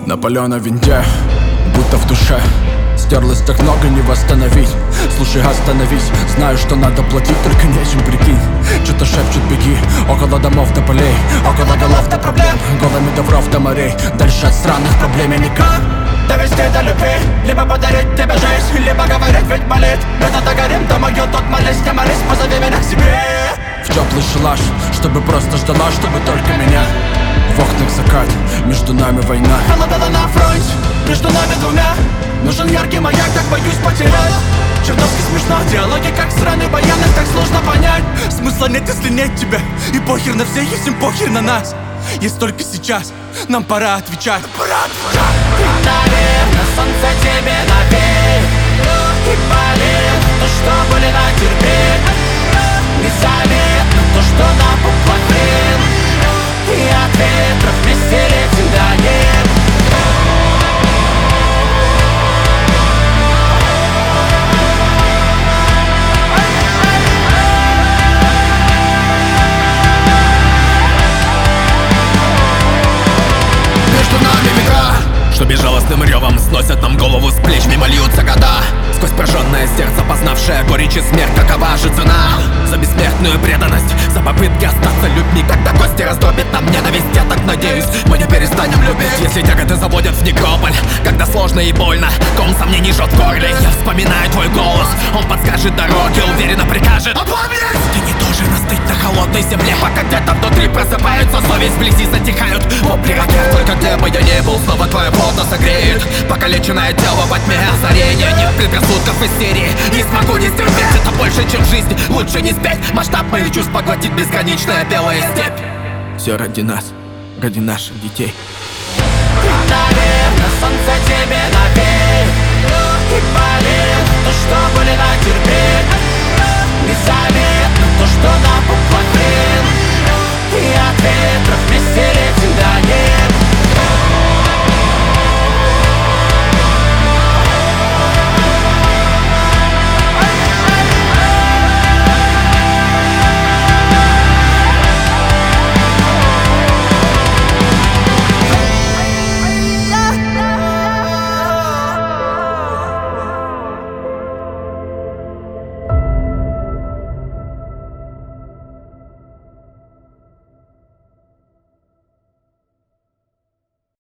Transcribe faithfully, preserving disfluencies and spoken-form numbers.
На палёной винде, будто в душе. Стерлось так много, не восстановить. Слушай, остановись, знаю, что надо платить, только нечем, прикинь. Что-то шепчут, беги, около домов до полей, около голов до проблем, голыми до вров до морей. Дальше от странных проблем я никак довести до любви. Либо подарить тебе жизнь, либо говорить, ведь болит. Это догорим, то могил, тот молись, не молись, позови меня к себе в теплый шалаш, чтобы просто ждала, чтобы только меня. В окнах закат, между нами война. Холодала на фронте, между нами двумя. Нужен яркий маяк, так боюсь потерять. Чертовски смешно, диалоги как сраный баян, их так сложно понять. Смысла нет, если нет тебя. И похер на всех, если похер на нас. Есть только сейчас, нам пора отвечать. Пора отвечать. Наверное, солнце тебе навеет и болит то, что были натерпеть. Незаметно то, что напукло хрен. И от ветров веселья всегда нет. Что безжалостным ревом сносят нам голову с плеч, мимо льются года. Сквозь прожженное сердце, познавшее горечь и смерть, какова же цена за бессмертную преданность, за попытки остаться людьми, когда кости раздробит нам ненависть. Я так надеюсь, мы не перестанем любить. Если тяготы заводят в некрополь, когда сложно и больно, ком сомнений жжет в горле. Я вспоминаю твой голос, он подскажет дороги, уверенно прикажет опомнись! Ты не должен остыть на холодной земле, пока где-то внутри просыпаются, совесть вблизи затихают. Вопли ракет, только где бы я не был, снова твоя вода согреет покалеченное тело во тьме озарения. Нет предрассудков истерии, не смогу не стерпеть. Это больше, чем жизнь, лучше не спеть. Масштаб моих чувств поглотит бесконечная белая степь. Все ради нас, ради наших детей. Наверное, солнце